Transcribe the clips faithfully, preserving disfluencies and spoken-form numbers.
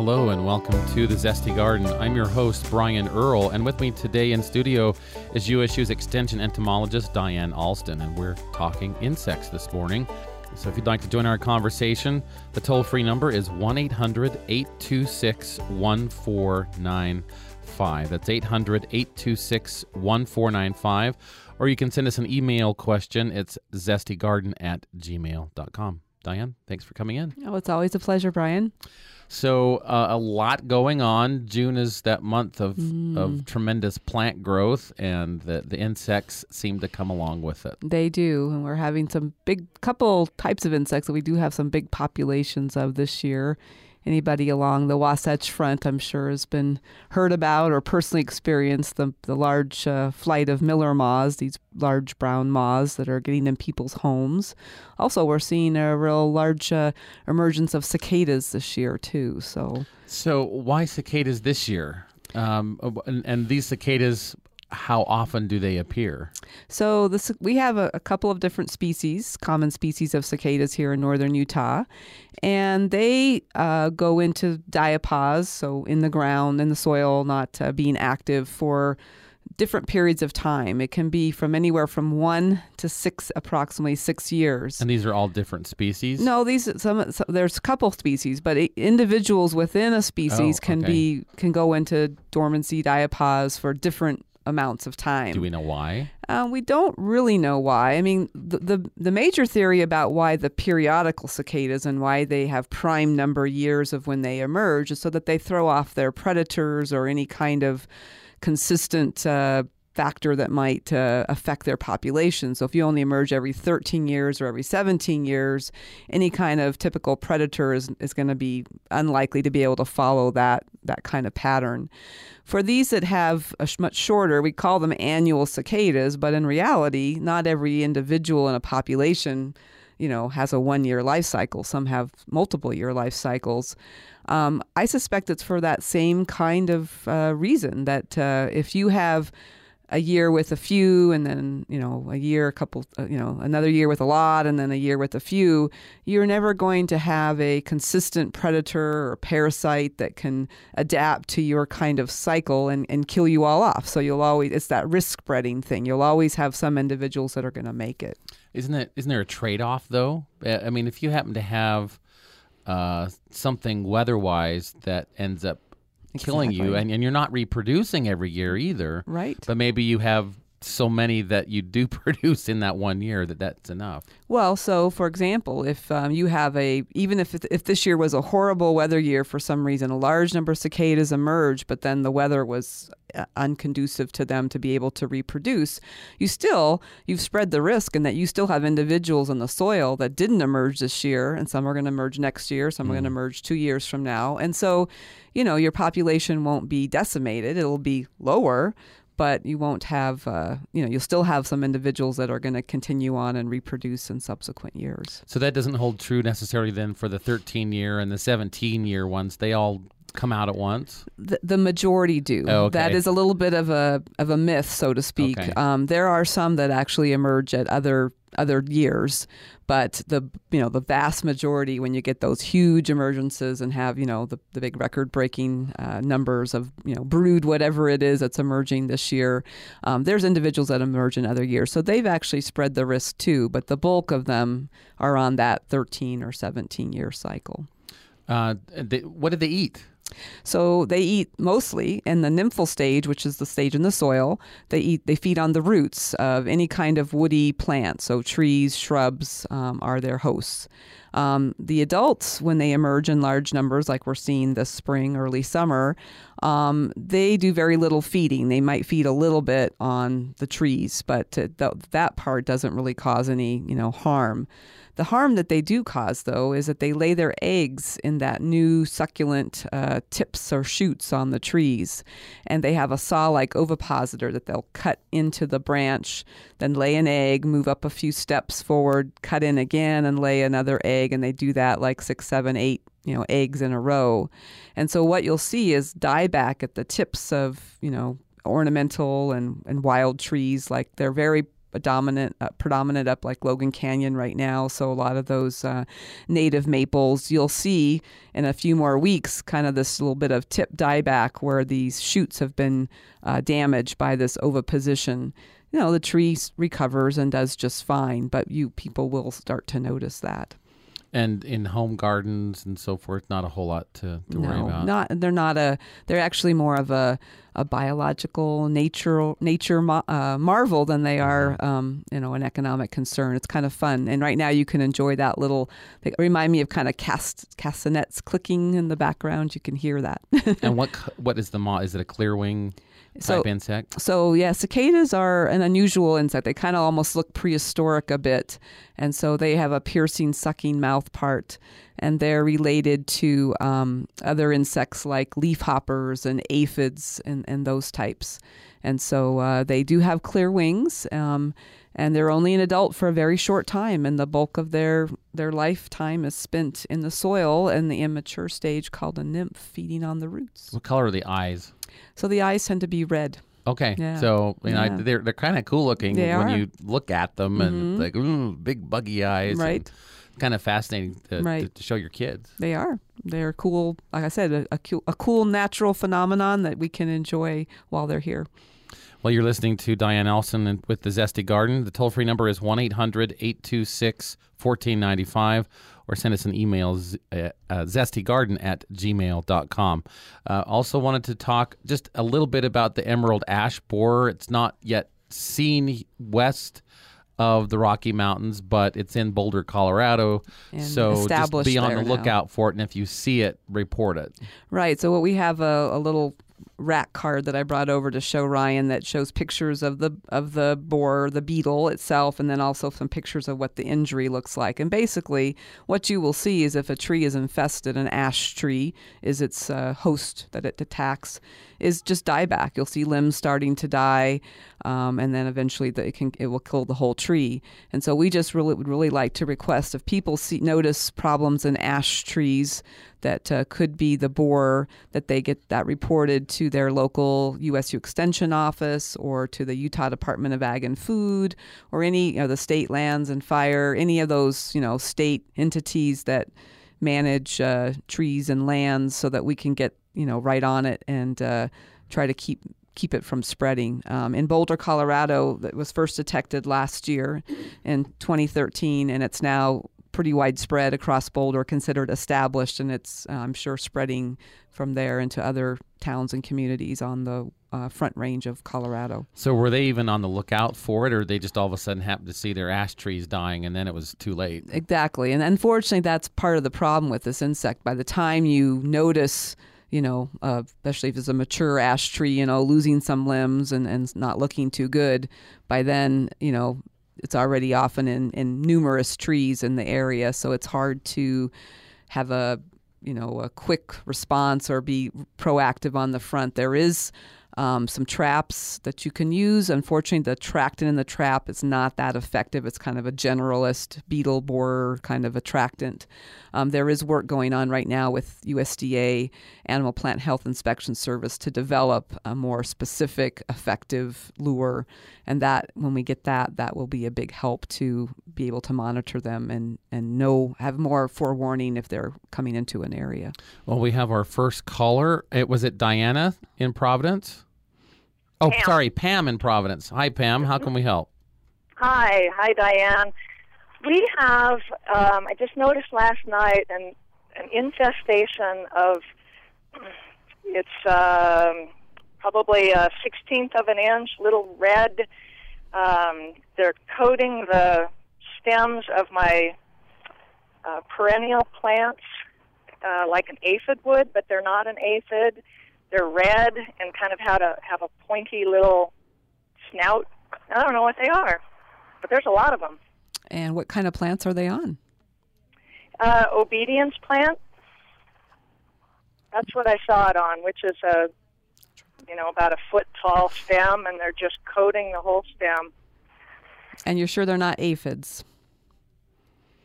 Hello and welcome to The Zesty Garden. I'm your host, Brian Earl, and with me today in studio is U S U's Extension entomologist, Diane Alston, and we're talking insects this morning. So if you'd like to join our conversation, the toll-free number is one eight hundred, eight two six, one four nine five. That's eight hundred, eight two six, one four nine five. Or you can send us an email question. It's zestygarden at gmail dot com. Diane, thanks for coming in. Oh, it's always a pleasure, Brian. So uh, a lot going on. June is that month of, mm. of tremendous plant growth, and the, the insects seem to come along with it. They do, and we're having some big, couple types of insects that we do have some big populations of this year. Anybody along the Wasatch Front, I'm sure, has been heard about or personally experienced the the large uh, flight of miller moths, these large brown moths that are getting in people's homes. Also, we're seeing a real large uh, emergence of cicadas this year, too. So, so why cicadas this year? Um, and, and these cicadas, how often do they appear? So this, we have a, a couple of different species, common species of cicadas here in northern Utah, and they uh, go into diapause, so in the ground, in the soil, not uh, being active for different periods of time. It can be from anywhere from one to six, approximately six years. And these are all different species? No, these some, some there's a couple species, but individuals within a species oh, can okay. be can go into dormancy, diapause for different amounts of time. Do we know why? Uh, we don't really know why. I mean, the, the the major theory about why the periodical cicadas and why they have prime number years of when they emerge is so that they throw off their predators or any kind of consistent uh, factor that might uh, affect their population. So if you only emerge every thirteen years or every seventeen years, any kind of typical predator is, is going to be unlikely to be able to follow that that kind of pattern. For these that have a sh- much shorter, we call them annual cicadas, but in reality, not every individual in a population, you know, has a one-year life cycle. Some have multiple-year life cycles. Um, I suspect it's for that same kind of uh, reason, that uh, if you have a year with a few, and then, you know, a year, a couple, uh, you know, another year with a lot, and then a year with a few, you're never going to have a consistent predator or parasite that can adapt to your kind of cycle and, and kill you all off. So you'll always, it's that risk spreading thing. You'll always have some individuals that are going to make it. Isn't it? Isn't there a trade-off, though? I mean, if you happen to have uh, something weather-wise that ends up killing Exactly. you, and, and you're not reproducing every year either. Right. But maybe you have so many that you do produce in that one year that that's enough. Well, so for example, if um, you have a, even if it, if this year was a horrible weather year for some reason, a large number of cicadas emerged, but then the weather was uh, unconducive to them to be able to reproduce, you still, you've spread the risk in that you still have individuals in the soil that didn't emerge this year, and some are going to emerge next year, some mm. are going to emerge two years from now. And so, you know, your population won't be decimated, it'll be lower, but you won't have, uh, you know, you'll still have some individuals that are going to continue on and reproduce in subsequent years. So that doesn't hold true necessarily then for the thirteen-year and the seventeen-year ones. They all come out at once? The, the majority do. Oh, okay. That is a little bit of a of a myth, so to speak. Okay. Um, there are some that actually emerge at other other years, but the you know the vast majority, when you get those huge emergences and have you know the, the big record breaking uh, numbers of you know brood whatever it is that's emerging this year, um, there's individuals that emerge in other years, so they've actually spread the risk too. But the bulk of them are on that thirteen or seventeen year cycle. Uh, they, what do they eat? So they eat mostly in the nymphal stage, which is the stage in the soil. They eat, they feed on the roots of any kind of woody plant. So trees, shrubs um, are their hosts. Um, the adults, when they emerge in large numbers, like we're seeing this spring, early summer, um, they do very little feeding. They might feed a little bit on the trees, but uh, th- that part doesn't really cause any, you know, harm. The harm that they do cause, though, is that they lay their eggs in that new succulent uh, tips or shoots on the trees. And they have a saw-like ovipositor that they'll cut into the branch, then lay an egg, move up a few steps forward, cut in again, and lay another egg. And they do that like six, seven, eight, you know, eggs in a row. And so what you'll see is dieback at the tips of, you know, ornamental and, and wild trees. Like they're very dominant, uh, predominant up like Logan Canyon right now. So a lot of those uh, native maples, you'll see in a few more weeks, kind of this little bit of tip dieback where these shoots have been uh, damaged by this oviposition. You know, the tree recovers and does just fine, but you people will start to notice that. And in home gardens and so forth, not a whole lot to, to no, worry about. not they're not a. They're actually more of a, a biological nature nature uh, marvel than they are, um, you know, an economic concern. It's kind of fun, and right now you can enjoy that little. They remind me of kind of cast castanets clicking in the background. You can hear that. And what what is the moth? Is it a clearwing type so, insect? So yeah, cicadas are an unusual insect. They kind of almost look prehistoric a bit, and so they have a piercing, sucking mouth part, and they're related to um, other insects like leafhoppers and aphids and, and those types. And so uh, they do have clear wings, um, and they're only an adult for a very short time, and the bulk of their their lifetime is spent in the soil in the immature stage called a nymph, feeding on the roots. What color are the eyes? So the eyes tend to be red. Okay, yeah. so you know yeah. they're they're kind of cool looking they when are. you look at them, mm-hmm. and like ooh, big buggy eyes, right? Kind of fascinating to, right. to, to show your kids. They are. They're cool. Like I said, a, a, cool, a cool natural phenomenon that we can enjoy while they're here. Well, you're listening to Diane Alston with the Zesty Garden. The toll-free number is one eight hundred eight two six one four nine five, or send us an email, uh, uh, zestygarden at gmail dot com. Uh, also wanted to talk just a little bit about the emerald ash borer. It's not yet seen west of the Rocky Mountains, but it's in Boulder, Colorado. And so just be on the lookout now. for it, and if you see it, report it. Right. So what we have a, a little rack card that I brought over to show Ryan that shows pictures of the of the borer, the beetle itself, and then also some pictures of what the injury looks like. And basically, what you will see is if a tree is infested, an ash tree is its uh, host that it attacks, is just dieback. You'll see limbs starting to die, um, and then eventually the, it can it will kill the whole tree. And so we just really would really like to request if people see notice problems in ash trees that uh, could be the borer, that they get that reported to their local U S U Extension office or to the Utah Department of Ag and Food or any, you know, the State Lands and Fire, any of those, you know, state entities that manage uh, trees and lands, so that we can get, you know, right on it and uh, try to keep keep it from spreading. Um, in Boulder, Colorado, that was first detected last year in twenty thirteen, and it's now pretty widespread across Boulder, considered established, and it's, uh, I'm sure, spreading from there into other towns and communities on the uh, front range of Colorado. So were they even on the lookout for it, or they just all of a sudden happened to see their ash trees dying, and then it was too late? Exactly. And unfortunately, that's part of the problem with this insect. By the time you notice, you know, uh, especially if it's a mature ash tree, you know, losing some limbs and, and not looking too good, by then, you know, it's already often in, in numerous trees in the area, so it's hard to have a, you know, a quick response or be proactive on the front. There is um, some traps that you can use. Unfortunately, the attractant in the trap is not that effective. It's kind of a generalist beetle borer kind of attractant. Um, there is work going on right now with U S D A Animal Plant Health Inspection Service to develop a more specific, effective lure. And that, when we get that, that will be a big help to be able to monitor them and, and know, have more forewarning if they're coming into an area. Well, we have our first caller. It was it Diana in Providence? Oh, Pam. sorry, Pam in Providence. Hi, Pam. How can we help? Hi. Hi, Diane. We have, um, I just noticed last night, an, an infestation of, it's um, probably a sixteenth of an inch, little red. Um, they're coating the stems of my uh, perennial plants uh, like an aphid would, but they're not an aphid. They're red and kind of have a, have a pointy little snout. I don't know what they are, but there's a lot of them. And what kind of plants are they on? Uh, obedience plant. That's what I saw it on, which is a, you know, about a foot tall stem, and they're just coating the whole stem. And you're sure they're not aphids?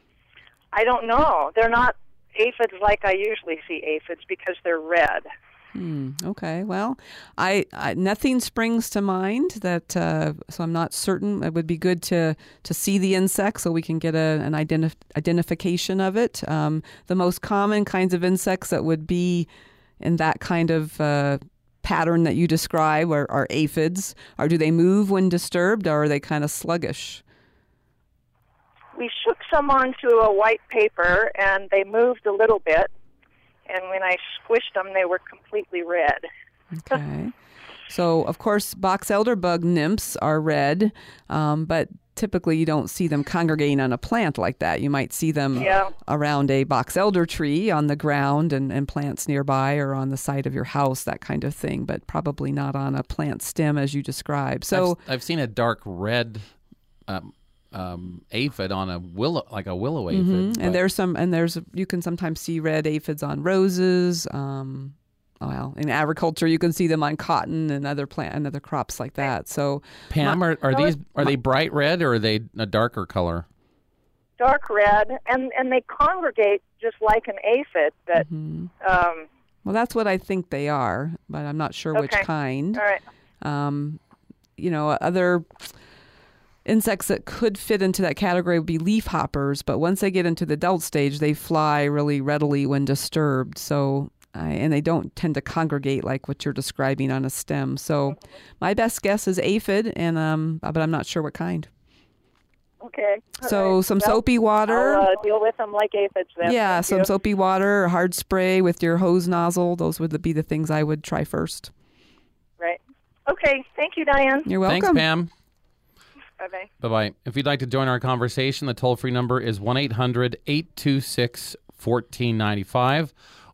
I don't know. They're not aphids like I usually see aphids because they're red. Hmm. Okay. Well, I, I nothing springs to mind that, uh, so I'm not certain. It would be good to to see the insect so we can get a, an identif- identification of it. Um, the most common kinds of insects that would be in that kind of uh, pattern that you describe are, are aphids. Or do they move when disturbed, or are they kind of sluggish? We shook some onto a white paper, and they moved a little bit. And when I squished them, they were completely red. Okay. So, of course, box elderbug nymphs are red, um, but typically you don't see them congregating on a plant like that. You might see them yeah. around a box elder tree on the ground and, and plants nearby, or on the side of your house, that kind of thing, but probably not on a plant stem as you described. So I've, I've seen a dark red um, um, aphid on a willow, like a willow aphid. Mm-hmm. And there's some, and there's, you can sometimes see red aphids on roses. Um, well, in agriculture, you can see them on cotton and other plant and other crops like that. So, Pam, my, are, are no, these are they bright red, or are they a darker color? Dark red, and, and they congregate just like an aphid. But mm-hmm. um, well, that's what I think they are, but I'm not sure okay. which kind. All right. Um, you know, other insects that could fit into that category would be leafhoppers, but once they get into the adult stage, they fly really readily when disturbed. So, uh, and they don't tend to congregate like what you're describing on a stem. So, my best guess is aphid, and um, but I'm not sure what kind. Okay. All So, right. some well, soapy water. I'll uh, deal with them like aphids then. Yeah, Thank some you. soapy water, or hard spray with your hose nozzle. Those would be the things I would try first. Right. Okay. Thank you, Diane. You're welcome. Thanks, Pam. Bye-bye. Bye-bye. If you'd like to join our conversation, the toll-free number is one eight hundred eight two six one four nine five,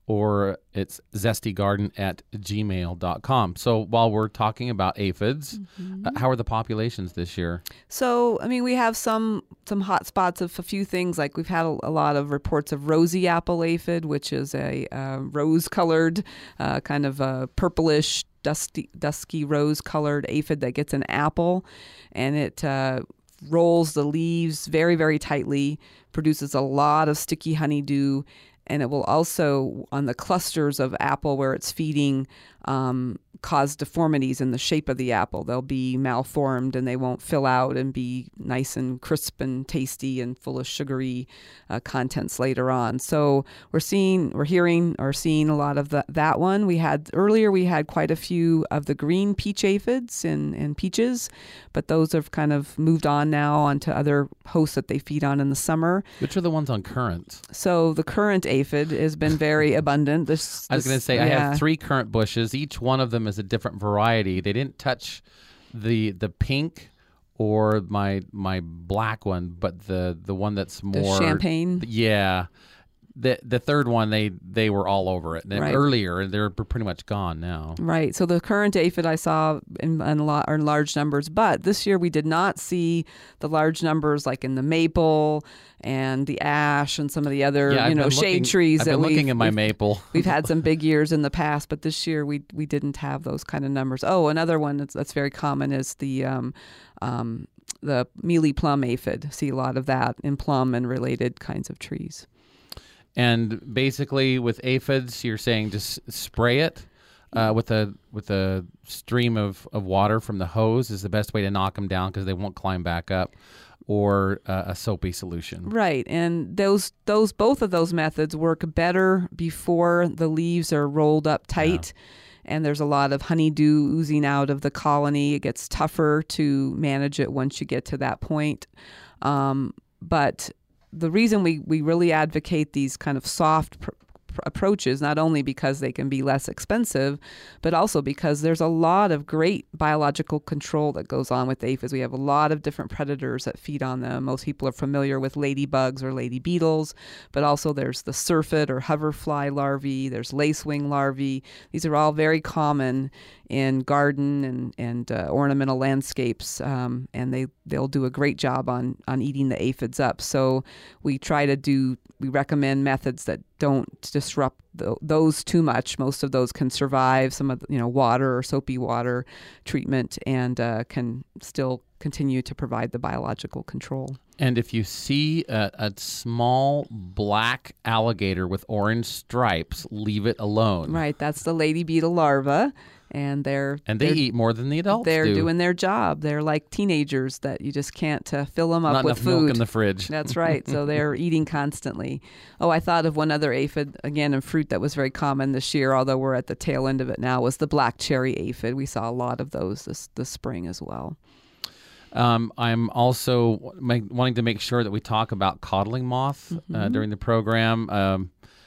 or it's zestygarden at gmail dot com. So while we're talking about aphids, mm-hmm. uh, how are the populations this year? So, I mean, we have some some hot spots of a few things. Like we've had a, a lot of reports of rosy apple aphid, which is a uh, rose-colored, uh, kind of a purplish, dusty, dusky rose-colored aphid that gets an apple, and it uh, rolls the leaves very, very tightly, produces a lot of sticky honeydew, and it will also, on the clusters of apple where it's feeding, um, cause deformities in the shape of the apple. They'll be malformed and they won't fill out and be nice and crisp and tasty and full of sugary uh, contents later on. So we're seeing, we're hearing or seeing a lot of the, that one. We had earlier, we had quite a few of the green peach aphids and, and peaches, but those have kind of moved on now onto other hosts that they feed on in the summer. Which are the ones on currants? So the currant aphid has been very abundant. This, I was this- going to say, yeah. I have three currant bushes. Each one of them is a different variety. They didn't touch the the pink or my my black one, but the, the one that's The more... champagne. Yeah. The the third one, they, they were all over it. They- Right. Earlier, they're pretty much gone now. Right. So the current aphid I saw in, in, a lot, in large numbers, but this year we did not see the large numbers like in the maple and the ash and some of the other, Yeah, I've you know, been shade looking- trees. I've that been looking we've- at my we've- maple. We've had some big years in the past, but this year we we didn't have those kind of numbers. Oh, another one that's, that's very common is the um, um, the mealy plum aphid. See a lot of that in plum and related kinds of trees. And basically, with aphids, you're saying just spray it uh, with a with a stream of, of water from the hose is the best way to knock them down because they won't climb back up, or uh, a soapy solution. Right, and those those both of those methods work better before the leaves are rolled up tight. Yeah. And there's a lot of honeydew oozing out of the colony. It gets tougher to manage it once you get to that point. Um, but the reason we, we really advocate these kind of soft pr- pr- approaches, not only because they can be less expensive, but also because there's a lot of great biological control that goes on with aphids. We have a lot of different predators that feed on them. Most people are familiar with ladybugs or lady beetles, but also there's the syrphid or hoverfly larvae, there's lacewing larvae. These are all very common in garden and, and uh, ornamental landscapes, um, and they, they'll do a great job on, on eating the aphids up. So we try to do, we recommend methods that don't disrupt th- those too much. Most of those can survive some of the, you know, water or soapy water treatment and uh, can still continue to provide the biological control. And if you see a, a small black alligator with orange stripes, leave it alone. Right, that's the lady beetle larva. And they're and they they're, eat more than the adults They're do. doing their job. They're like teenagers that you just can't uh, fill them up Not with enough food. milk in the fridge. That's right. So they're eating constantly. Oh, I thought of one other aphid, again, in fruit that was very common this year, although we're at the tail end of it now, was the black cherry aphid. We saw a lot of those this, this spring as well. Um, I'm also make, wanting to make sure that we talk about codling moth mm-hmm. uh, during the program. Um,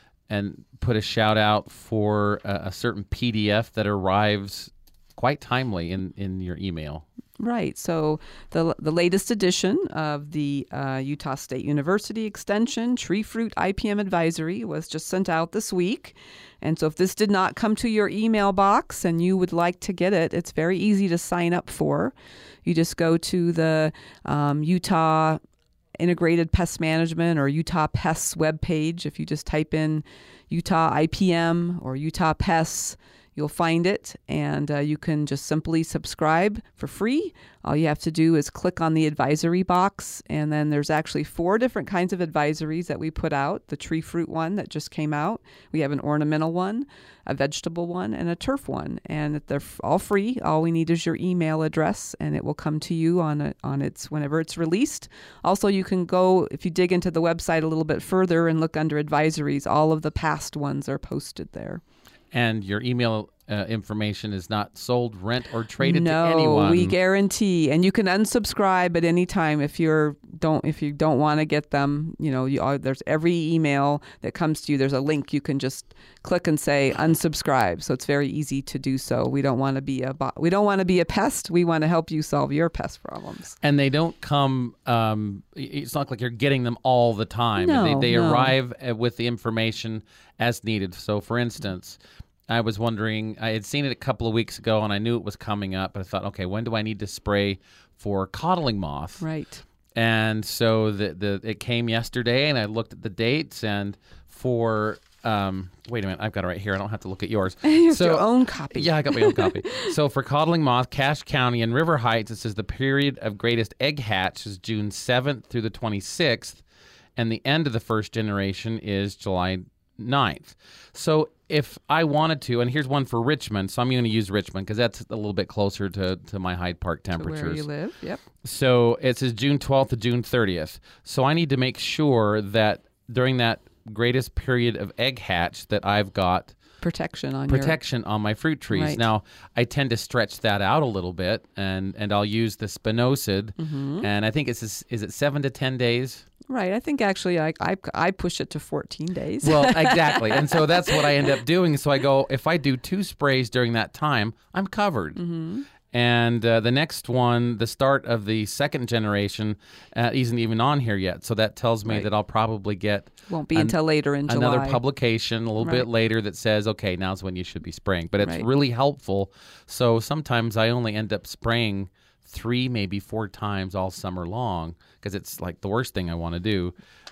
and put a shout out for a, a certain P D F that arrives quite timely in, in your email. Right. So the the latest edition of the uh, Utah State University Extension Tree Fruit I P M Advisory was just sent out this week. And so if this did not come to your email box and you would like to get it, it's very easy to sign up for. You just go to the um, Utah Integrated Pest Management or Utah Pests webpage. If you just type in Utah I P M or Utah Pests, you'll find it, and uh, you can just simply subscribe for free. All you have to do is click on the advisory box, and then there's actually four different kinds of advisories that we put out. The tree fruit one that just came out. We have an ornamental one, a vegetable one, and a turf one, and they're all free. All we need is your email address, and it will come to you on a, on its whenever it's released. Also, you can go, if you dig into the website a little bit further and look under advisories, all of the past ones are posted there. And your email uh, information is not sold, rent, or traded no, to anyone. No, we guarantee. And you can unsubscribe at any time if you're don't if you don't want to get them. You know, you are, there's every email that comes to you. There's a link you can just click and say unsubscribe. So it's very easy to do so. We don't want to be a bo- we don't want to be a pest. We want to help you solve your pest problems. And they don't come. Um, it's not like you're getting them all the time. No, they they no. arrive with the information as needed. So, for instance, I was wondering, I had seen it a couple of weeks ago and I knew it was coming up, but I thought, okay, when do I need to spray for codling moth? Right. And so the the it came yesterday and I looked at the dates, and for, um, wait a minute, I've got it right here. I don't have to look at yours. You have so, your own copy. Yeah, I got my own copy. So for codling moth, Cache County and River Heights, it says the period of greatest egg hatch is June seventh through the twenty-sixth, and the end of the first generation is July ninth. So if I wanted to, and here's one for Richmond, so I'm going to use Richmond because that's a little bit closer to, to my Hyde Park temperatures. To where you live, yep. So it says June twelfth to June thirtieth. So I need to make sure that during that greatest period of egg hatch that I've got protection on protection your... on my fruit trees. Right. Now, I tend to stretch that out a little bit, and, and I'll use the spinosad, mm-hmm. and I think it's is it seven to ten days? Right. I think actually I, I, I push it to fourteen days. Well, exactly. And so that's what I end up doing. So I go, if I do two sprays during that time, I'm covered. Mm-hmm. And uh, the next one, the start of the second generation, uh, isn't even on here yet. So that tells me right. that I'll probably get won't be an, until later in July. Another publication a little right. bit later that says, okay, now's when you should be spraying. But it's right. really helpful. So sometimes I only end up spraying three, maybe four times all summer long because it's like the worst thing I want to do.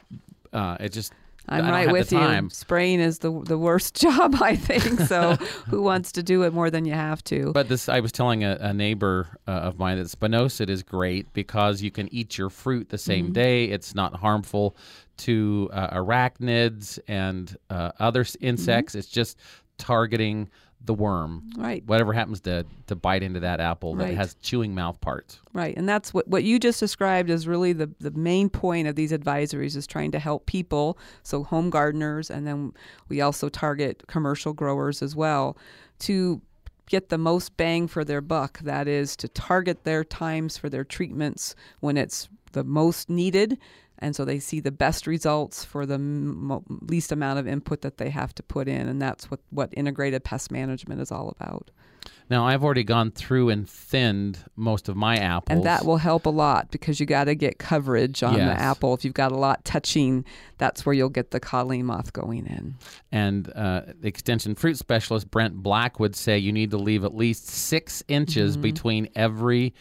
Uh, it just I'm I don't right have with the time. you. Spraying is the the worst job, I think. So who wants to do it more than you have to? But this, I was telling a, a neighbor uh, of mine that spinosad is great because you can eat your fruit the same mm-hmm. day. It's not harmful to uh, arachnids and uh, other insects. Mm-hmm. It's just targeting the worm, right? Whatever happens to, to bite into that apple that right. has chewing mouth parts. Right, and that's what, what you just described is really the, the main point of these advisories is trying to help people, so home gardeners, and then we also target commercial growers as well, to get the most bang for their buck. That is to target their times for their treatments when it's the most needed, and so they see the best results for the m- least amount of input that they have to put in, and that's what, what integrated pest management is all about. Now, I've already gone through and thinned most of my apples. And that will help a lot because you got to get coverage on yes. the apple. If you've got a lot touching, that's where you'll get the codling moth going in. And uh, the extension fruit specialist, Brent Black, would say you need to leave at least six inches mm-hmm. between every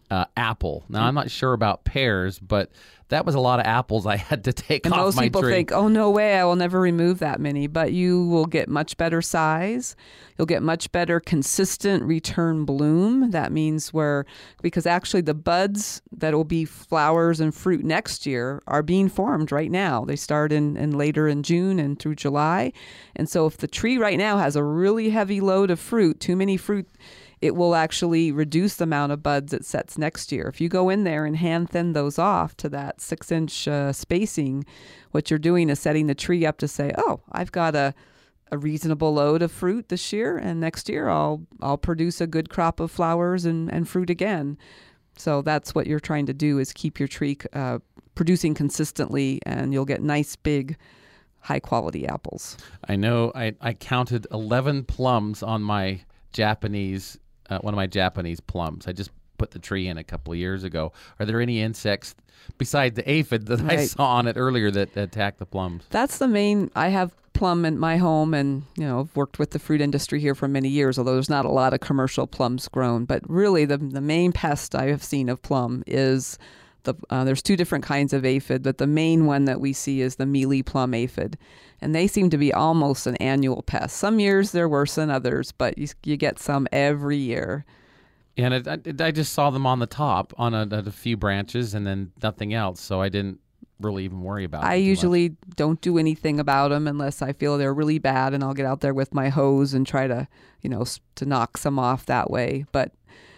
uh, apple. Now, I'm not sure about pears, but that was a lot of apples I had to take And off most my people tree. think, oh, no way, I will never remove that many. But you will get much better size. You'll get much better consistent return bloom. That means where, because actually the buds that will be flowers and fruit next year are being formed right now. They start in, in later in June and through July. And so if the tree right now has a really heavy load of fruit, too many fruit, it will actually reduce the amount of buds it sets next year. If you go in there and hand thin those off to that six inch uh, spacing, what you're doing is setting the tree up to say, oh, I've got a, a reasonable load of fruit this year, and next year I'll I'll produce a good crop of flowers and, and fruit again. So that's what you're trying to do, is keep your tree uh, producing consistently, and you'll get nice, big, high-quality apples. I know I, I counted eleven plums on my Japanese Uh, one of my Japanese plums. I just put the tree in a couple of years ago. Are there any insects besides the aphid that I Right. saw on it earlier that attack the plums? That's the main. I have plum in my home, and you know, I've worked with the fruit industry here for many years, although there's not a lot of commercial plums grown. But really, the the main pest I have seen of plum is the. Uh, there's two different kinds of aphid, but the main one that we see is the mealy plum aphid, and they seem to be almost an annual pest. Some years they're worse than others, but you you get some every year. And it, I, I just saw them on the top on a, a few branches, and then nothing else. So I didn't really even worry about it. I usually don't do anything about them unless I feel they're really bad, and I'll get out there with my hose and try to, you know, s- to knock some off that way. But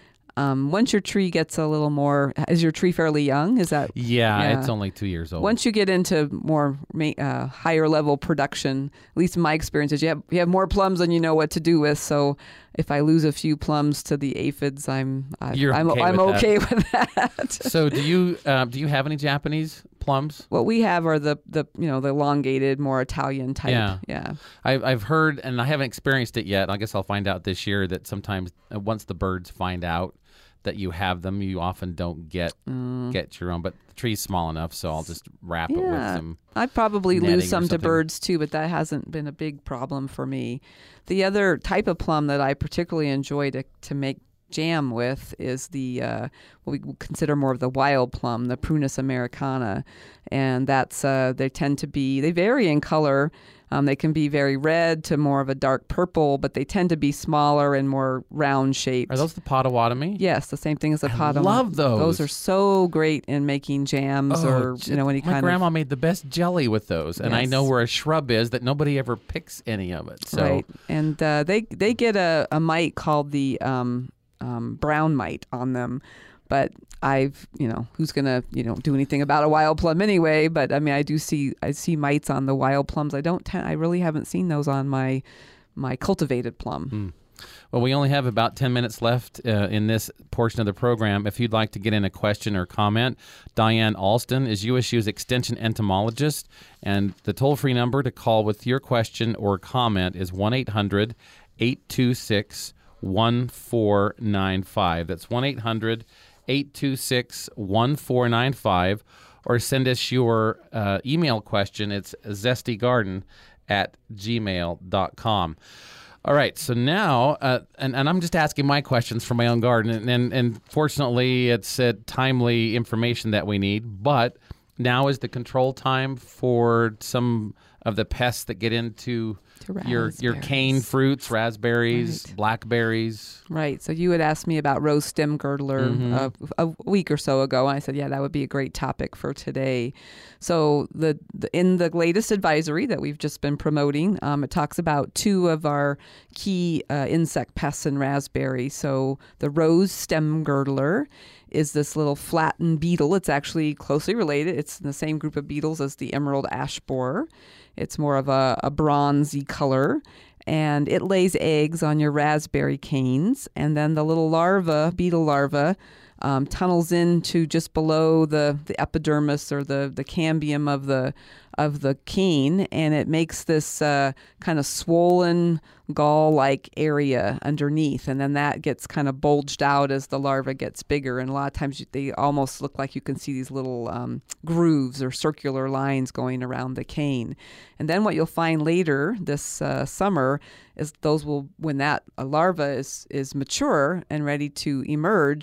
um, once your tree gets a little more, is your tree fairly young? Is that? Yeah, Yeah. it's only two years old. Once you get into more ma- uh, higher level production, at least in my experience, is you have you have more plums than you know what to do with. So if I lose a few plums to the aphids, I'm I, You're I'm okay I'm with that. okay with that. So do you uh, do you have any Japanese plums? What we have are the the you know the elongated, more Italian type. Yeah. yeah. I've I've heard, and I haven't experienced it yet. I guess I'll find out this year that sometimes uh, once the birds find out that you have them, you often don't get Mm. get your own. But the tree's small enough, so I'll just wrap it with Yeah. some. I'd probably netting or lose some to something. birds too, but that hasn't been a big problem for me. The other type of plum that I particularly enjoy to, to make jam with is the uh, what we would consider more of the wild plum, the Prunus americana, and that's uh, they tend to be they vary in color. Um, they can be very red to more of a dark purple, but they tend to be smaller and more round shaped. Are those the Potawatomi? Yes, the same thing as the I pot. love those. Those are so great in making jams Oh, or j- you know any my kind grandma of made the best jelly with those, and I Yes. know where a shrub is that nobody ever picks any of it. So right. And uh, they they get a, a mite called the um, um, brown mite on them, but I've you know who's gonna you know do anything about a wild plum anyway? But I mean I do see I see mites on the wild plums. I don't ten- I really haven't seen those on my my cultivated plum. Mm. Well, we only have about ten minutes left uh, in this portion of the program. If you'd like to get in a question or comment, Diane Alston is U S U's Extension Entomologist, and the toll-free number to call with your question or comment is one eight hundred eight two six one four nine five. That's one eight hundred eight two six one four nine five, or send us your uh, email question. It's zestygarden at gmail dot com. All right, so now, uh, and, and I'm just asking my questions for my own garden, and, and, and fortunately it's uh, timely information that we need, but now is the control time for some of the pests that get into To your your cane raspberries. fruits, raspberries, Right. blackberries. Right. So you had asked me about rose stem girdler Mhm. uh, a week or so ago, and I said, yeah, that would be a great topic for today. So the, the in the latest advisory that we've just been promoting, um, it talks about two of our key uh, insect pests in raspberry. So the rose stem girdler is this little flattened beetle. It's actually closely related. It's in the same group of beetles as the emerald ash borer. It's more of a, a bronzy color, and it lays eggs on your raspberry canes. And then the little larva, beetle larva, um, tunnels into just below the, the epidermis or the, the cambium of the of the cane, and it makes this uh, kind of swollen gall-like area underneath, and then that gets kind of bulged out as the larva gets bigger, and a lot of times you, they almost look like you can see these little um, grooves or circular lines going around the cane. And then what you'll find later this uh, summer is those will, when that uh, larva is, is mature and ready to emerge,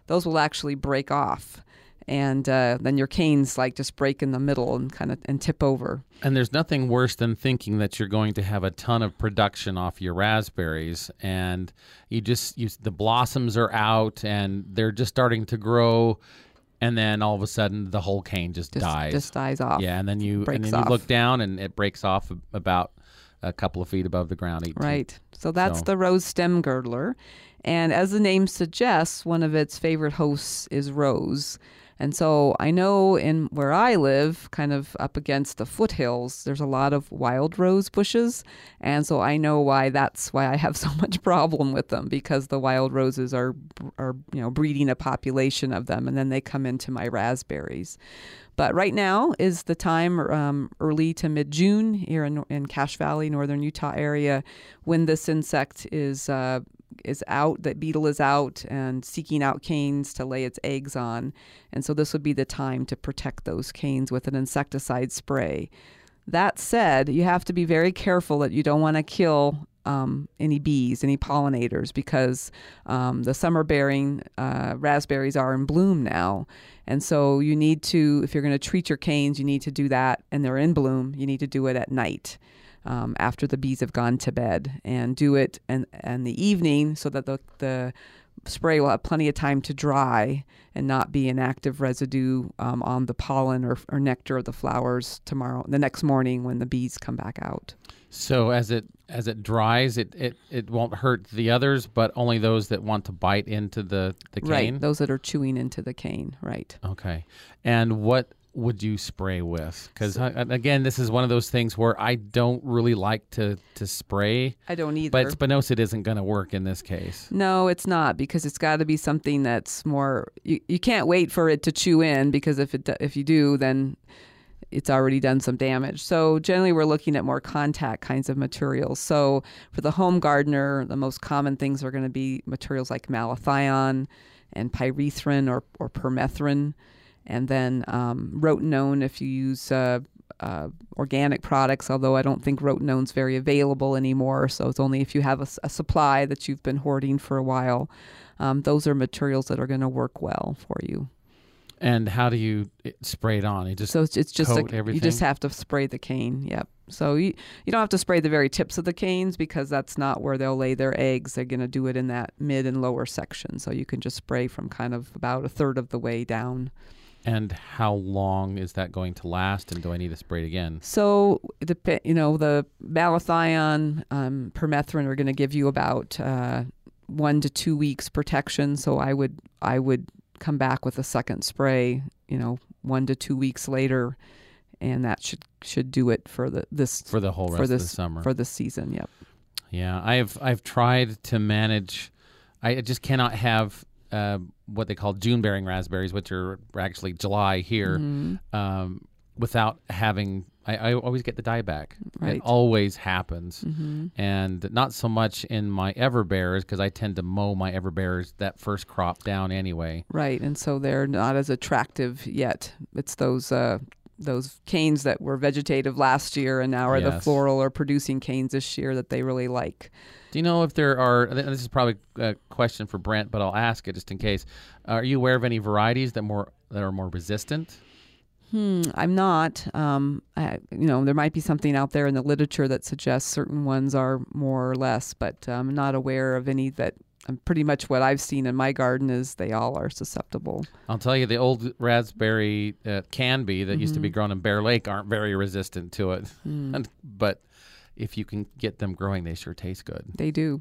those will actually break off. And uh, then your canes like just break in the middle and kind of and tip over. And there's nothing worse than thinking that you're going to have a ton of production off your raspberries, and you just you, the blossoms are out and they're just starting to grow, and then all of a sudden the whole cane just, just dies. Just dies off. Yeah, and then you breaks and then off. you look down and it breaks off about a couple of feet above the ground. eighteen. Right. So that's So- the rose stem girdler, and as the name suggests, one of its favorite hosts is rose. And so I know in where I live, kind of up against the foothills, there's a lot of wild rose bushes. And so I know why that's why I have so much problem with them, because the wild roses are, are you know, breeding a population of them, and then they come into my raspberries. But right now is the time, um, early to mid-June here in, in Cache Valley, northern Utah area, when this insect is uh, is out, that beetle is out and seeking out canes to lay its eggs on. And so this would be the time to protect those canes with an insecticide spray. That said, you have to be very careful that you don't want to kill um, any bees, any pollinators, because um, the summer-bearing uh, raspberries are in bloom now. And so you need to, if you're going to treat your canes, you need to do that, and they're in bloom, you need to do it at night. Um, after the bees have gone to bed, and do it in, in the evening so that the, the spray will have plenty of time to dry and not be an active residue um, on the pollen or, or nectar of the flowers tomorrow, the next morning when the bees come back out. So as it as it dries, it, it, it won't hurt the others, but only those that want to bite into the, the cane? Right, those that are chewing into the cane, right. Okay. And what would you spray with? Because, So- again, this is one of those things where I don't really like to, to spray, I don't either. but spinosad isn't going to work in this case. No, it's not, because it's got to be something that's more. You, you can't wait for it to chew in, because if it do- if you do, then it's already done some damage. So generally, we're looking at more contact kinds of materials. So for the home gardener, the most common things are going to be materials like malathion and pyrethrin or or permethrin, and then um, rotenone if you use. Uh, Uh, organic products, although I don't think rotenone's very available anymore. So it's only if you have a, a supply that you've been hoarding for a while. Um, those are materials that are going to work well for you. And how do you it, spray it on? You just So it's, it's just coat a, everything? you just have to spray the cane. Yep. So you you don't have to spray the very tips of the canes, because that's not where they'll lay their eggs. They're going to do it in that mid and lower section. So you can just spray from kind of about a third of the way down. And how long is that going to last? And do I need to spray it again? So, the you know, the malathion, um, permethrin are going to give you about uh, one to two weeks protection. So I would I would come back with a second spray, you know, one to two weeks later, and that should should do it for the this For the whole rest for this of the summer. for this season. Yep. Yeah, I've I've tried to manage. I just cannot have uh, what they call June-bearing raspberries, which are actually July here, Mhm. um, without having. I, I always get the dieback. Right. It always happens, Mhm. and not so much in my everbearers, because I tend to mow my everbearers that first crop down anyway. Right, and so they're not as attractive yet. It's those uh, those canes that were vegetative last year and now are the Yes. floral or producing canes this year that they really like. Do you know if there are? This is probably a question for Brent, but I'll ask it just in case. Are you aware of any varieties that more that are more resistant? Hmm, I'm not. Um, I, you know, there might be something out there in the literature that suggests certain ones are more or less, but I'm not aware of any that. Um, pretty much what I've seen in my garden is they all are susceptible. I'll tell you, the old raspberry uh, Canby that used to be grown in Bear Lake aren't very resistant to it. Mm, And, but if you can get them growing, they sure taste good. they do.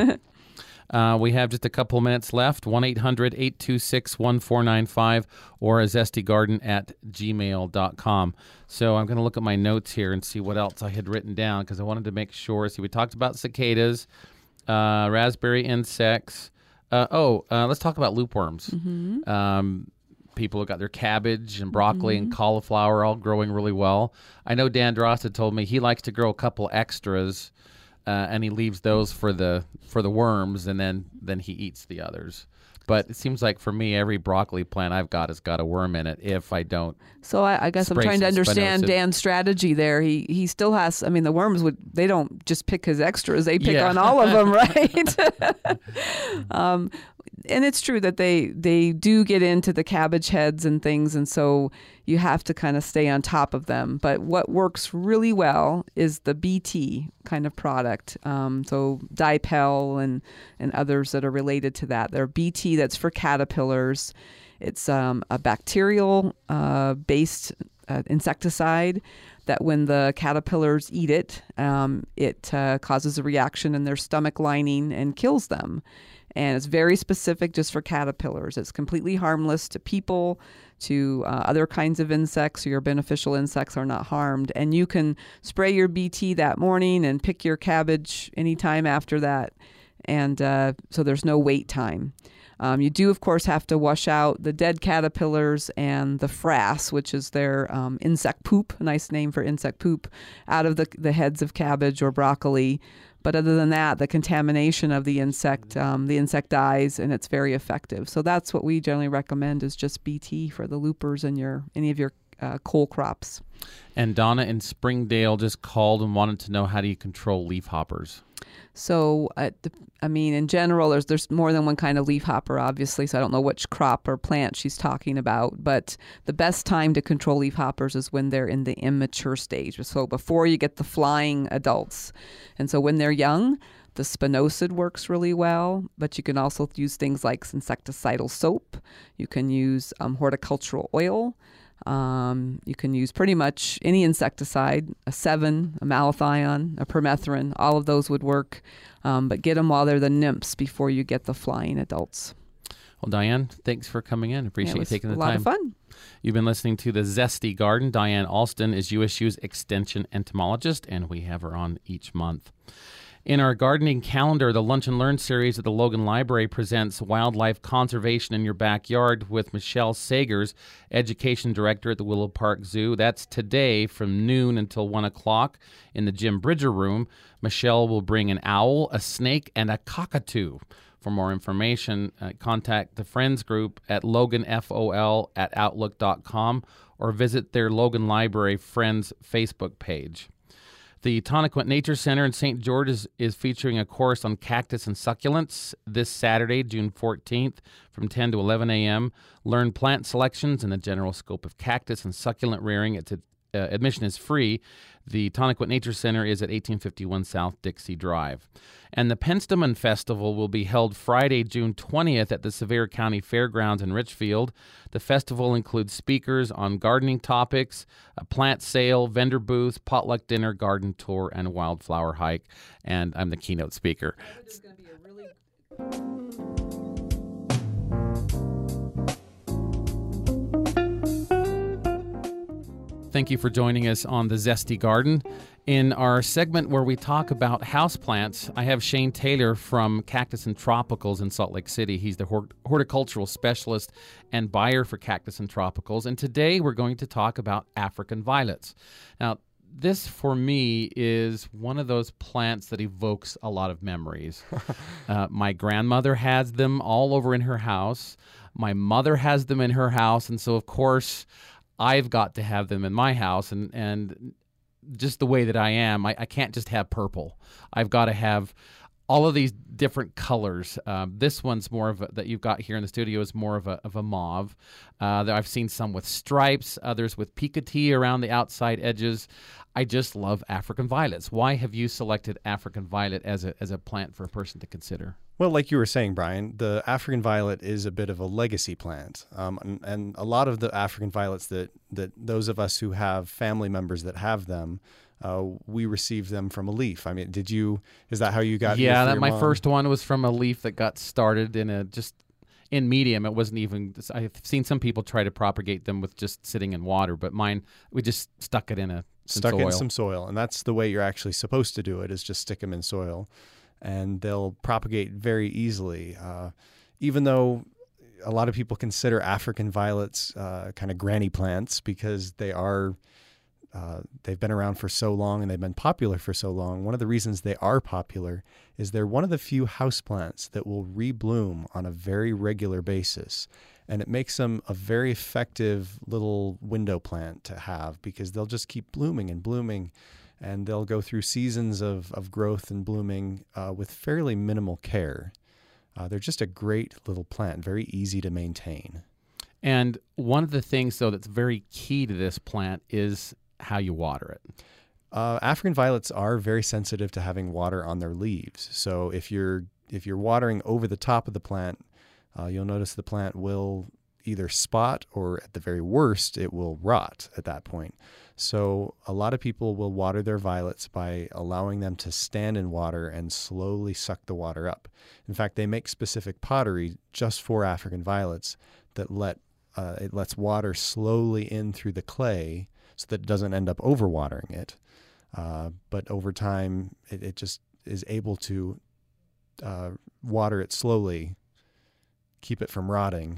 Uh, we have just a couple minutes left. one eight hundred eight two six one four nine five or a zestygarden at gmail dot com. So I'm going to look at my notes here and see what else I had written down, because I wanted to make sure. See, we talked about cicadas, uh, raspberry insects. Uh, oh, uh, let's talk about loopworms. Mhm. Um, people have got their cabbage and broccoli and cauliflower all growing really well. I know Dan Drost had told me he likes to grow a couple extras, uh, and he leaves those for the for the worms, and then then he eats the others. But it seems like for me, every broccoli plant I've got has got a worm in it if I don't. So I, I guess I'm Spray trying to some understand spinosad. Dan's strategy there. He he still has. I mean, the worms would. They don't just pick his extras. They pick Yeah. on all of them, right? um, and it's true that they they do get into the cabbage heads and things, and so you have to kind of stay on top of them. But what works really well is the B T kind of product. Um, so Dipel and and others that are related to that. They're B T that's for caterpillars. It's um, a bacterial uh, based uh, insecticide that when the caterpillars eat it, um, it uh, causes a reaction in their stomach lining and kills them. And it's very specific just for caterpillars. It's completely harmless to people, to uh, other kinds of insects. So your beneficial insects are not harmed. And you can spray your B T that morning and pick your cabbage anytime after that. And uh, so there's no wait time. Um, you do, of course, have to wash out the dead caterpillars and the frass, which is their um, insect poop, a nice name for insect poop, out of the, the heads of cabbage or broccoli. But other than that, the contamination of the insect, um, the insect dies, and it's very effective. So that's what we generally recommend is just B T for the loopers and your any of your uh, cole crops. And Donna in Springdale just called and wanted to know, how do you control leafhoppers? So, uh, I mean, in general, there's there's more than one kind of leafhopper, obviously, so I don't know which crop or plant she's talking about, but the best time to control leafhoppers is when they're in the immature stage, so before you get the flying adults. And so when they're young, the spinosad works really well, but you can also use things like insecticidal soap. You can use um, horticultural oil. Um, you can use pretty much any insecticide, a Sevin, a malathion, a permethrin, all of those would work, um, but get them while they're the nymphs before you get the flying adults. Well, Diane, thanks for coming in. Appreciate yeah, you taking the a lot time. Of fun. You've been listening to The Zesty Garden. Diane Alston is U S U's Extension Entomologist, and we have her on each month. In our gardening calendar, the Lunch and Learn series at the Logan Library presents Wildlife Conservation in Your Backyard with Michelle Sagers, Education Director at the Willow Park Zoo. That's today from noon until one o'clock in the Jim Bridger Room. Michelle will bring an owl, a snake, and a cockatoo. For more information, uh, contact the Friends group at loganfol at outlook dot com or visit their Logan Library Friends Facebook page. The Tonnequit Nature Center in Saint George is, is featuring a course on cactus and succulents this Saturday, June fourteenth, from ten to eleven a.m. Learn plant selections and the general scope of cactus and succulent rearing. It's a, uh, admission is free. The Tonnequit Nature Center is at eighteen fifty-one South Dixie Drive. And the Penstemon Festival will be held Friday, June twentieth at the Sevier County Fairgrounds in Richfield. The festival includes speakers on gardening topics, a plant sale, vendor booth, potluck dinner, garden tour, and a wildflower hike. And I'm the keynote speaker. It's going to be a really... Thank you for joining us on The Zesty Garden. In our segment where we talk about houseplants, I have Shane Taylor from Cactus and Tropicals in Salt Lake City. He's the hort- horticultural specialist and buyer for Cactus and Tropicals. And today we're going to talk about African violets. Now, this for me is one of those plants that evokes a lot of memories. uh, my grandmother has them all over in her house. My mother has them in her house. And so, of course, I've got to have them in my house, and, and just the way that I am, I, I can't just have purple. I've got to have all of these different colors. Um, this one's more of a, that you've got here in the studio is more of a of a mauve. Uh, I've seen some with stripes, others with picotee around the outside edges. I just love African violets. Why have you selected African violet as a as a plant for a person to consider? Well, like you were saying, Brian, the African violet is a bit of a legacy plant. Um, and, and a lot of the African violets that, that those of us who have family members that have them, uh, we received them from a leaf. I mean, did you, is that how you got Yeah, it? that your my mom? first one was from a leaf that got started in a just in medium. It wasn't even, I've seen some people try to propagate them with just sitting in water, but mine, we just stuck it in a some Stuck soil. in some soil. And that's the way you're actually supposed to do it, is just stick them in soil. And they'll propagate very easily. Uh, even though a lot of people consider African violets uh, kind of granny plants because they are, uh, they've been around for so long and they've been popular for so long. One of the reasons they are popular is they're one of the few houseplants that will rebloom on a very regular basis. And it makes them a very effective little window plant to have because they'll just keep blooming and blooming. And they'll go through seasons of, of growth and blooming uh, with fairly minimal care. Uh, they're just a great little plant, very easy to maintain. And one of the things, though, that's very key to this plant is how you water it. Uh, African violets are very sensitive to having water on their leaves. So if you're if you're watering over the top of the plant, uh, you'll notice the plant will either spot, or at the very worst, it will rot at that point. So a lot of people will water their violets by allowing them to stand in water and slowly suck the water up. In fact, they make specific pottery just for African violets that let uh, it lets water slowly in through the clay so that it doesn't end up overwatering it. Uh, but over time, it, it just is able to uh, water it slowly, keep it from rotting.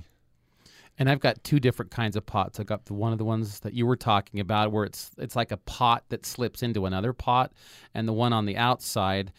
And I've got two different kinds of pots. I've got the one of the ones that you were talking about, where it's it's like a pot that slips into another pot, and the one on the outside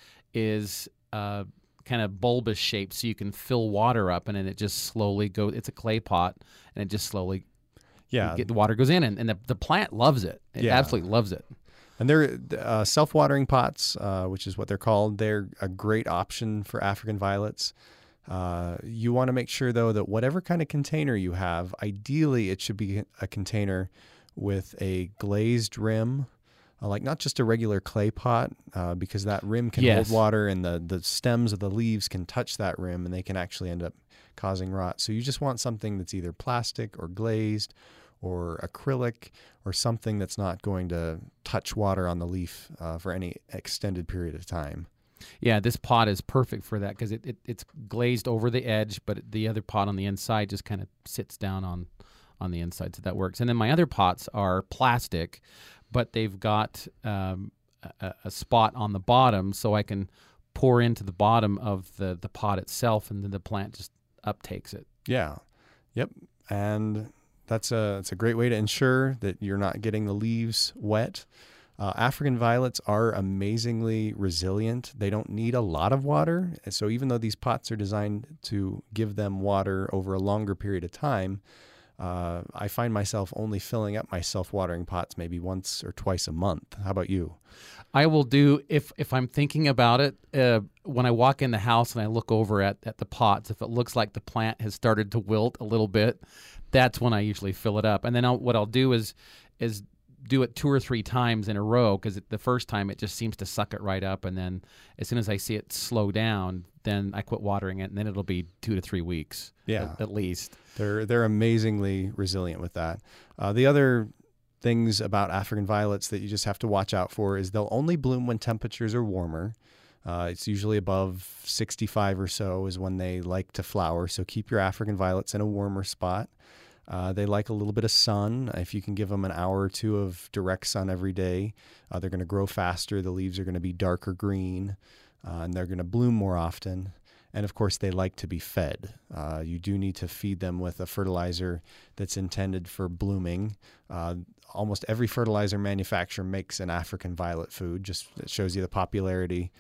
is uh, kind of bulbous shaped, so you can fill water up, and then it just slowly goes. It's a clay pot, and it just slowly, yeah, get, the water goes in, and, and the the plant loves it. It yeah. absolutely loves it. And they're uh, self-watering pots, uh, which is what they're called. They're a great option for African violets. Uh, you want to make sure, though, that whatever kind of container you have, ideally it should be a container with a glazed rim, uh, like not just a regular clay pot, uh, because that rim can yes. hold water, and the, the stems of the leaves can touch that rim, and they can actually end up causing rot. So you just want something that's either plastic or glazed or acrylic, or something that's not going to touch water on the leaf uh, for any extended period of time. Yeah, this pot is perfect for that because it, it, it's glazed over the edge, but the other pot on the inside just kind of sits down on, on the inside, so that works. And then my other pots are plastic, but they've got um, a, a spot on the bottom, so I can pour into the bottom of the, the pot itself, and then the plant just uptakes it. Yeah, yep, and that's a, it's a great way to ensure that you're not getting the leaves wet. Uh, African violets are amazingly resilient. They don't need a lot of water. So even though these pots are designed to give them water over a longer period of time, uh, I find myself only filling up my self-watering pots maybe once or twice a month. How about you? I will do, if if I'm thinking about it, uh, when I walk in the house and I look over at, at the pots, if it looks like the plant has started to wilt a little bit, that's when I usually fill it up. And then I'll, what I'll do is is do it two or three times in a row, because the first time it just seems to suck it right up, and then as soon as I see it slow down, then I quit watering it, and then it'll be two to three weeks yeah. at, at least. They're they're amazingly resilient with that. Uh, the other things about African violets that you just have to watch out for is they'll only bloom when temperatures are warmer. Uh, it's usually above sixty-five or so is when they like to flower. So keep your African violets in a warmer spot. Uh, they like a little bit of sun. If you can give them an hour or two of direct sun every day, uh, they're going to grow faster. The leaves are going to be darker green, uh, and they're going to bloom more often. And of course, they like to be fed. Uh, you do need to feed them with a fertilizer that's intended for blooming. Uh, almost every fertilizer manufacturer makes an African violet food. Just it shows you the popularity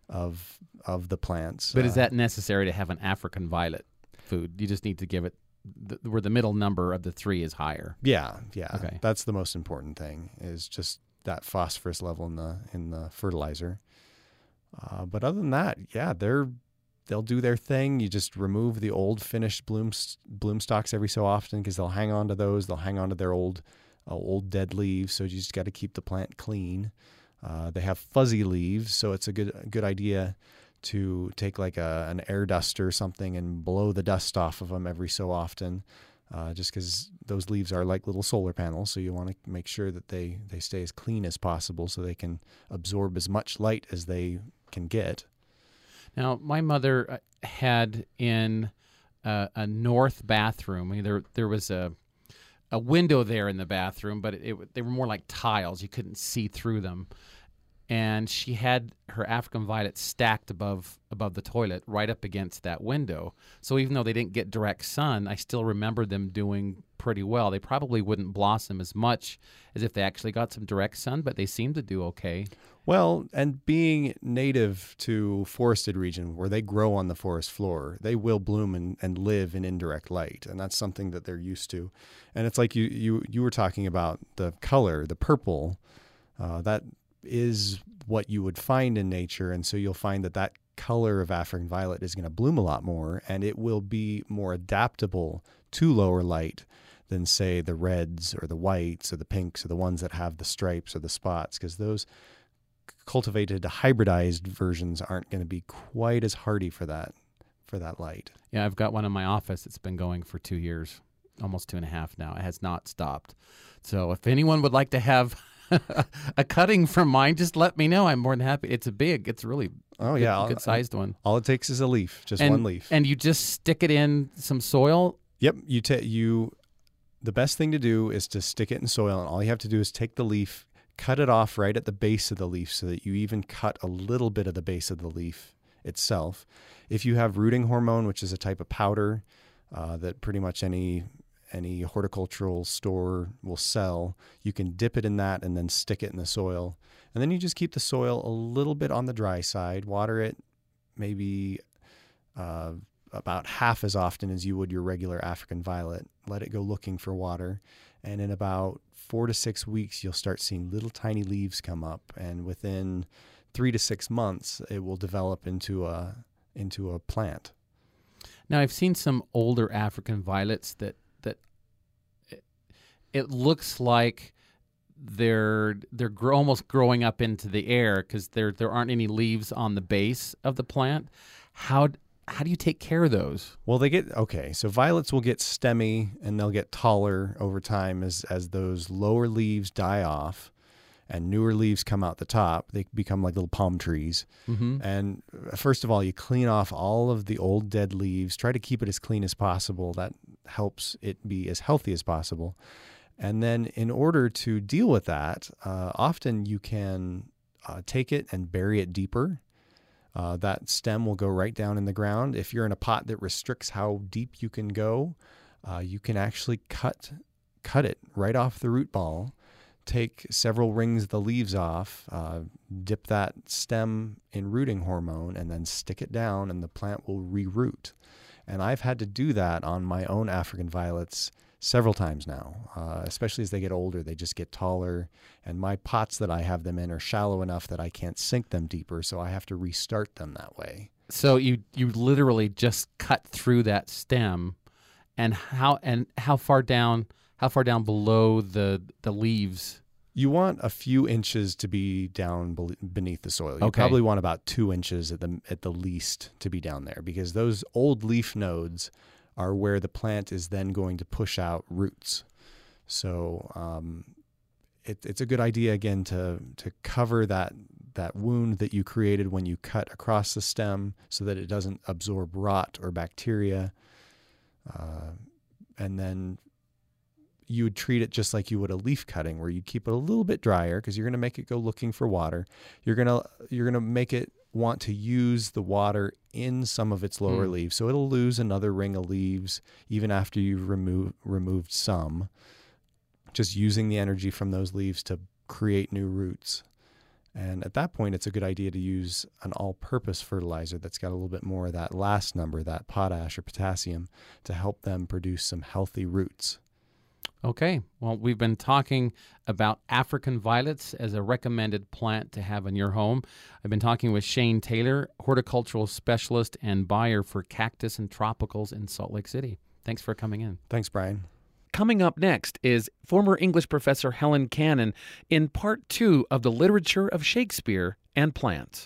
of of the plants. But uh, is that necessary to have an African violet food? You just need to give it the, where the middle number of the three is higher. Yeah, yeah. Okay. That's the most important thing, is just that phosphorus level in the in the fertilizer. Uh, but other than that, yeah, they're they'll do their thing. You just remove the old finished bloom bloom stalks every so often, because they'll hang on to those. They'll hang on to their old uh, old dead leaves. So you just got to keep the plant clean. Uh, they have fuzzy leaves, so it's a good a good idea to take like a an air duster or something and blow the dust off of them every so often, uh, just because those leaves are like little solar panels. So you want to make sure that they, they stay as clean as possible so they can absorb as much light as they can get. Now, my mother had in uh, a north bathroom, I mean, there there was a a window there in the bathroom, but it, it, they were more like tiles. You couldn't see through them. And she had her African violets stacked above above the toilet, right up against that window. So even though they didn't get direct sun, I still remember them doing pretty well. They probably wouldn't blossom as much as if they actually got some direct sun, but they seemed to do okay. Well, and being native to forested region where they grow on the forest floor, they will bloom and, and live in indirect light. And that's something that they're used to. And it's like you you, you were talking about the color, the purple, uh, that is what you would find in nature. And so you'll find that that color of African violet is going to bloom a lot more, and it will be more adaptable to lower light than, say, the reds or the whites or the pinks or the ones that have the stripes or the spots, because those cultivated hybridized versions aren't going to be quite as hardy for that for that light. Yeah, I've got one in my office. It's been going for two years, almost two and a half now. It has not stopped. So if anyone would like to have a cutting from mine, just let me know. I'm more than happy. It's a big, it's really oh good, yeah, good sized one. All it takes is a leaf, just and, one leaf. And you just stick it in some soil? Yep. You ta- you. The best thing to do is to stick it in soil, and all you have to do is take the leaf, cut it off right at the base of the leaf so that you even cut a little bit of the base of the leaf itself. If you have rooting hormone, which is a type of powder uh, that pretty much any any horticultural store will sell, you can dip it in that and then stick it in the soil. And then you just keep the soil a little bit on the dry side, water it maybe uh, about half as often as you would your regular African violet. Let it go looking for water. And in about four to six weeks, you'll start seeing little tiny leaves come up. And within three to six months, it will develop into a, into a plant. Now, I've seen some older African violets that it looks like they're they're grow, almost growing up into the air because there there aren't any leaves on the base of the plant. How how do you take care of those? Well, they get okay. So violets will get stemmy and they'll get taller over time as as those lower leaves die off, and newer leaves come out the top. They become like little palm trees. Mm-hmm. And first of all, you clean off all of the old dead leaves. Try to keep it as clean as possible. That helps it be as healthy as possible. And then in order to deal with that, uh, often you can uh, take it and bury it deeper. Uh, that stem will go right down in the ground. If you're in a pot that restricts how deep you can go, uh, you can actually cut cut it right off the root ball, take several rings of the leaves off, uh, dip that stem in rooting hormone, and then stick it down, and the plant will reroot. And I've had to do that on my own African violets several times now, uh, especially as they get older. They just get taller, and my pots that I have them in are shallow enough that I can't sink them deeper, so I have to restart them that way. So you you literally just cut through that stem, and how and how far down how far down below the the leaves? You want a few inches to be down beneath the soil. You okay. probably want about two inches at the at the least to be down there, because those old leaf nodes are where the plant is then going to push out roots. So um, it, it's a good idea, again, to to cover that that wound that you created when you cut across the stem so that it doesn't absorb rot or bacteria. Uh, and then you would treat it just like you would a leaf cutting, where you keep it a little bit drier because you're going to make it go looking for water. You're going to you're going to make it want to use the water in some of its lower mm. leaves. So it'll lose another ring of leaves even after you've remove, removed some, just using the energy from those leaves to create new roots. And at that point, it's a good idea to use an all-purpose fertilizer that's got a little bit more of that last number, that potash or potassium, to help them produce some healthy roots. Okay, well, we've been talking about African violets as a recommended plant to have in your home. I've been talking with Shane Taylor, horticultural specialist and buyer for cactus and tropicals in Salt Lake City. Thanks for coming in. Thanks, Brian. Coming up next is former English professor Helen Cannon in part two of the Literature of Shakespeare and Plants.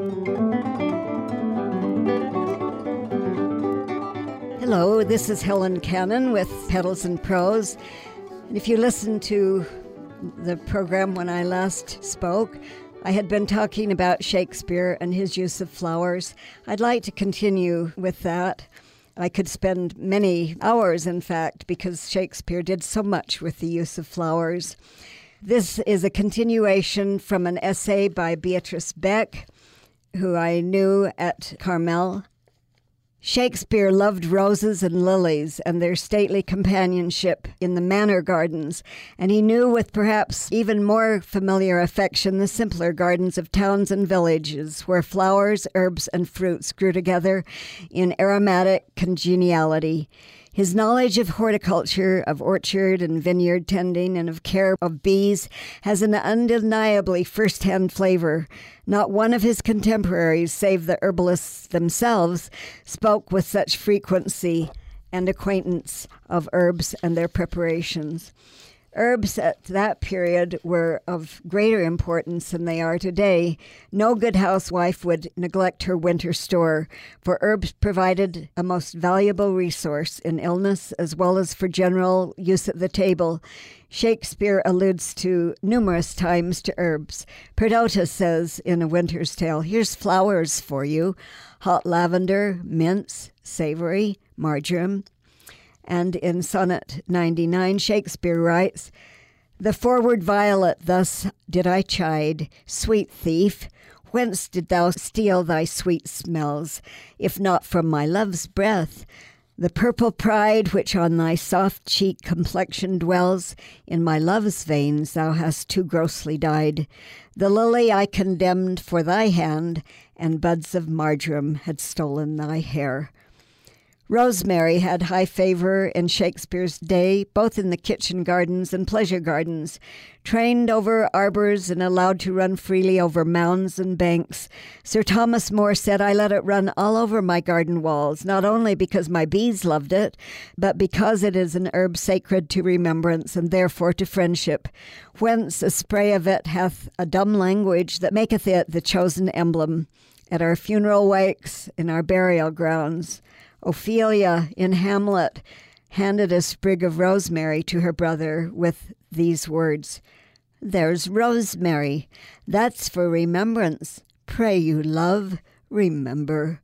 Hello, this is Helen Cannon with Petals and Prose. And if you listened to the program when I last spoke, I had been talking about Shakespeare and his use of flowers. I'd like to continue with that. I could spend many hours, in fact, because Shakespeare did so much with the use of flowers. This is a continuation from an essay by Beatrice Beck, who I knew at Carmel. Shakespeare loved roses and lilies and their stately companionship in the manor gardens, and he knew with perhaps even more familiar affection the simpler gardens of towns and villages, where flowers, herbs, and fruits grew together in aromatic congeniality. His knowledge of horticulture, of orchard and vineyard tending, and of care of bees has an undeniably first-hand flavor. Not one of his contemporaries, save the herbalists themselves, spoke with such frequency and acquaintance of herbs and their preparations. Herbs at that period were of greater importance than they are today. No good housewife would neglect her winter store, for herbs provided a most valuable resource in illness as well as for general use at the table. Shakespeare alludes to numerous times to herbs. Perdotta says in A Winter's Tale, "Here's flowers for you, hot lavender, mints, savory, marjoram." And in Sonnet ninety-nine, Shakespeare writes, "The forward violet thus did I chide, sweet thief, whence did thou steal thy sweet smells, if not from my love's breath? The purple pride which on thy soft cheek complexion dwells, in my love's veins thou hast too grossly dyed. The lily I condemned for thy hand, and buds of marjoram had stolen thy hair." Rosemary had high favor in Shakespeare's day, both in the kitchen gardens and pleasure gardens. Trained over arbors and allowed to run freely over mounds and banks, Sir Thomas More said, "I let it run all over my garden walls, not only because my bees loved it, but because it is an herb sacred to remembrance and therefore to friendship, whence a spray of it hath a dumb language that maketh it the chosen emblem at our funeral wakes, in our burial grounds." Ophelia in Hamlet handed a sprig of rosemary to her brother with these words, "There's rosemary. That's for remembrance. Pray you, love, remember."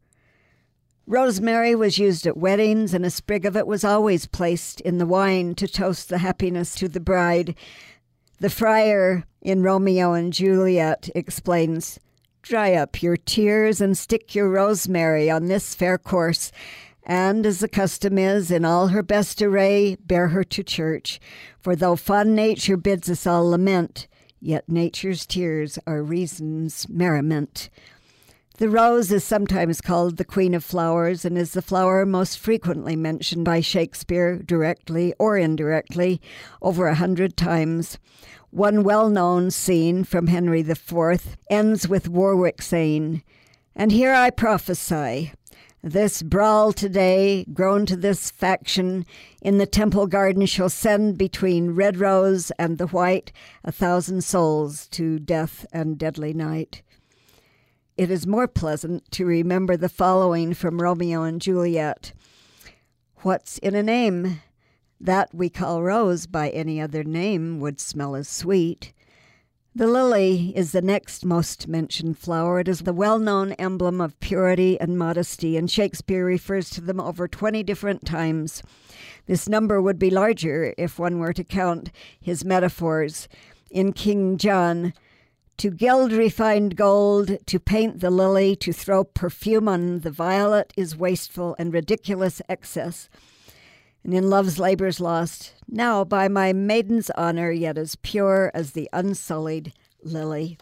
Rosemary was used at weddings, and a sprig of it was always placed in the wine to toast the happiness to the bride. The friar in Romeo and Juliet explains, "Dry up your tears and stick your rosemary on this fair corse, and, as the custom is, in all her best array, bear her to church. For though fond nature bids us all lament, yet nature's tears are reason's merriment." The rose is sometimes called the queen of flowers, and is the flower most frequently mentioned by Shakespeare, directly or indirectly, over a hundred times. One well-known scene from Henry the Fourth ends with Warwick saying, "And here I prophesy, this brawl today, grown to this faction, in the Temple Garden shall send between red rose and the white a thousand souls to death and deadly night." It is more pleasant to remember the following from Romeo and Juliet. "What's in a name? That we call rose by any other name would smell as sweet." The lily is the next most mentioned flower. It is the well-known emblem of purity and modesty, and Shakespeare refers to them over twenty different times. This number would be larger if one were to count his metaphors. In King John, "To gild refined gold, to paint the lily, to throw perfume on the violet is wasteful and ridiculous excess." And in Love's Labour's Lost, "Now by my maiden's honour, yet as pure as the unsullied lily."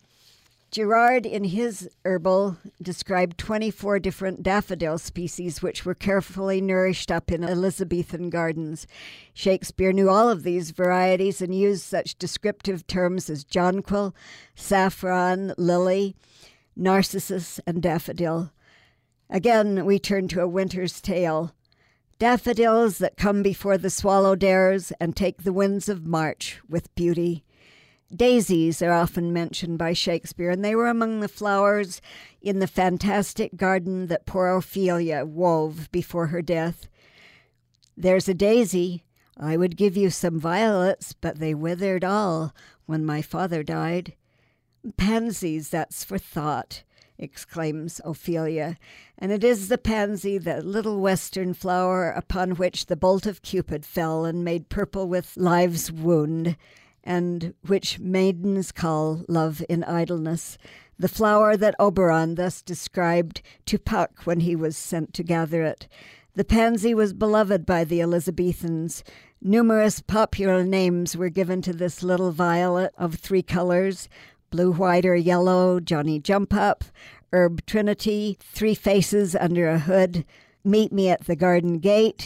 Gerard, in his Herbal, described twenty-four different daffodil species which were carefully nourished up in Elizabethan gardens. Shakespeare knew all of these varieties and used such descriptive terms as jonquil, saffron, lily, narcissus, and daffodil. Again, we turn to A Winter's Tale. "Daffodils that come before the swallow dares and take the winds of March with beauty." Daisies are often mentioned by Shakespeare, and they were among the flowers in the fantastic garden that poor Ophelia wove before her death. "There's a daisy. I would give you some violets, but they withered all when my father died." "Pansies, that's for thought," exclaims Ophelia, "and it is the pansy, that little western flower upon which the bolt of Cupid fell and made purple with life's wound, and which maidens call love in idleness, the flower that Oberon thus described to Puck when he was sent to gather it. The pansy was beloved by the Elizabethans. Numerous popular names were given to this little violet of three colors: blue, white, or yellow, Johnny Jump Up, Herb Trinity, Three Faces Under a Hood, Meet Me at the Garden Gate.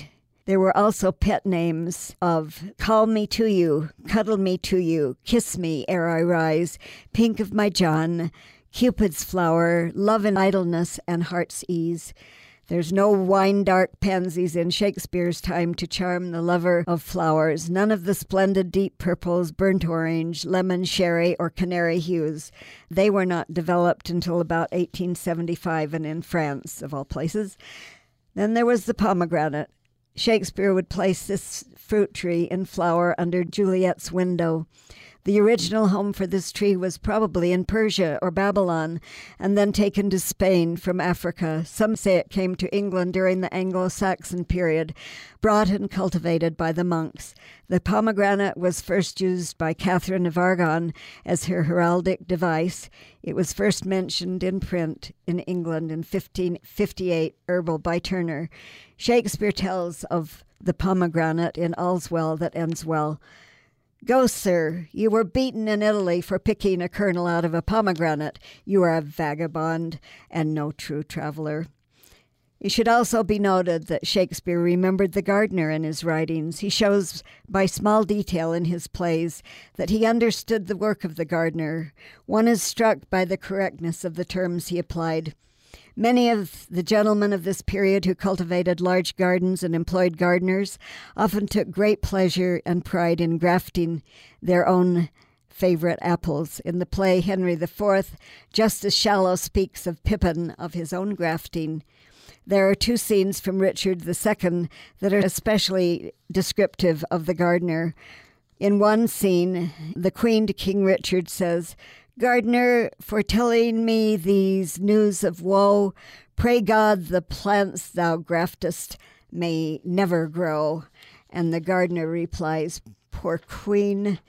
There were also pet names of call me to you, cuddle me to you, kiss me ere I rise, pink of my John, Cupid's flower, love and idleness and heart's ease. There's no wine-dark pansies in Shakespeare's time to charm the lover of flowers, none of the splendid deep purples, burnt orange, lemon, sherry, or canary hues. They were not developed until about eighteen seventy-five and in France, of all places. Then there was the pomegranate. Shakespeare would place this fruit tree in flower under Juliet's window. The original home for this tree was probably in Persia or Babylon, and then taken to Spain from Africa. Some say it came to England during the Anglo-Saxon period, brought and cultivated by the monks. The pomegranate was first used by Catherine of Aragon as her heraldic device. It was first mentioned in print in England in fifteen fifty-eight, Herbal by Turner. Shakespeare tells of the pomegranate in All's Well That Ends Well. Go, sir, you were beaten in Italy for picking a kernel out of a pomegranate. You are a vagabond and no true traveler. It should also be noted that Shakespeare remembered the gardener in his writings. He shows by small detail in his plays that he understood the work of the gardener. One is struck by the correctness of the terms he applied. Many of the gentlemen of this period who cultivated large gardens and employed gardeners often took great pleasure and pride in grafting their own favorite apples. In the play Henry the Fourth, Justice Shallow speaks of Pippin of his own grafting. There are two scenes from Richard the Second that are especially descriptive of the gardener. In one scene, the Queen to King Richard says, "Gardener, for telling me these news of woe, pray God the plants thou graftest may never grow." And the gardener replies, "Poor Queen,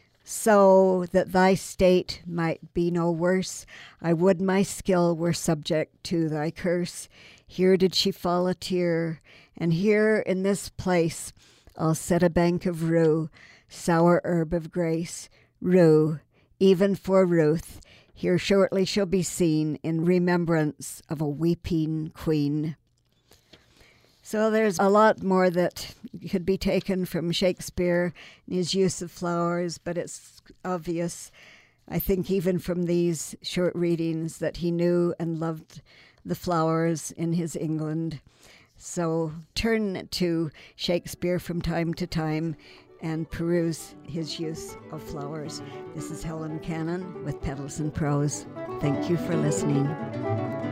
so that thy state might be no worse, I would my skill were subject to thy curse. Here did she fall a tear, and here in this place I'll set a bank of rue, sour herb of grace, rue, even for Ruth, here shortly shall be seen in remembrance of a weeping queen." So there's a lot more that could be taken from Shakespeare and his use of flowers, but it's obvious, I think, even from these short readings, that he knew and loved the flowers in his England. So turn to Shakespeare from time to time and peruse his use of flowers. This is Helen Cannon with Petals and Prose. Thank you for listening.